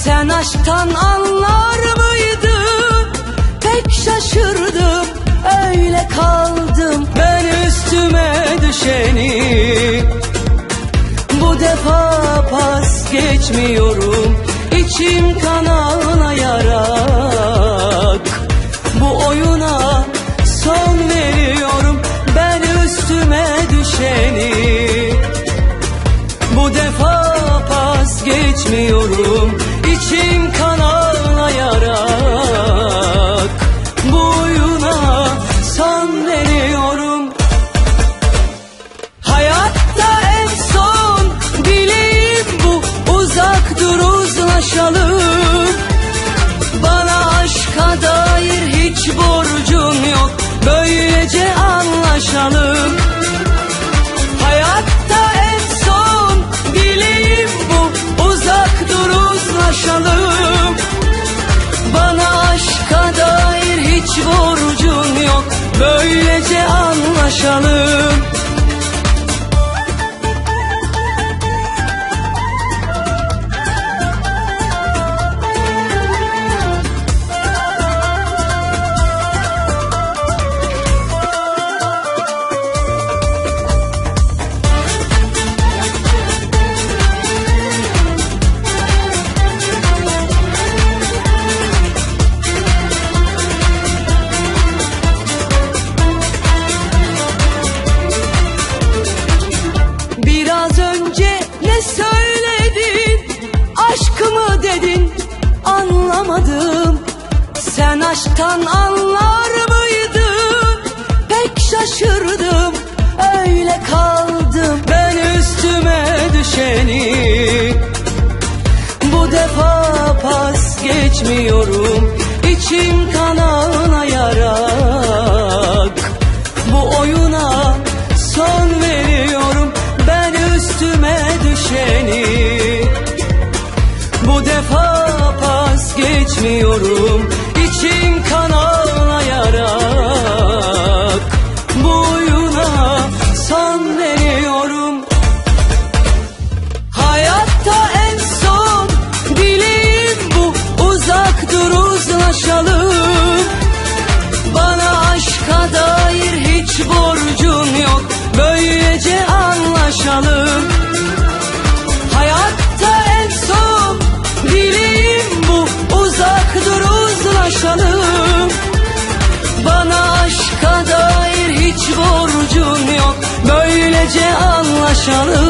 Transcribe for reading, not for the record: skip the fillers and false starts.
Sen aşktan anlar mıydın? Pek şaşırdım, öyle kaldım. Ben üstüme düşeni bu defa pas geçmiyorum. İçim kan ağlayarak bu oyuna son veriyorum. Ben üstüme düşeni bu defa pas geçmiyorum. İçim kan ağlayarak bu oyuna son veriyorum. Hayatta en son dileğim bu, uzak dur uzlaşalım. Bana aşka dair hiç borcun yok, böylece anlaşalım. Hayatta en son dileğim bu, uzak dur uzlaşalım. Bana aşka dair hiç borcun yok, böylece anlaşalım. Biraz önce ne söyledin? Aşk mı dedin? Anlamadım. Sen aşktan anlar mıydın? Pek şaşırdım, öyle kaldım. Ben üstüme düşeni bu defa pas geçmiyorum. İçim kan ağlayarak bu oyuna son veriyorum. Ben üstüme düşeni bu defa pas geçmiyorum. İçim kan ağlayarak bu oyuna son veriyorum. Hayatta en son dileğim bu, uzak dur uzlaşalım. Bana aşka dair hiç borcun yok, böylece anlaşalım. Hayatta en son dileğim bu, uzak dur uzlaşalım. Bana aşka dair hiç borcun yok, böylece anlaşalım.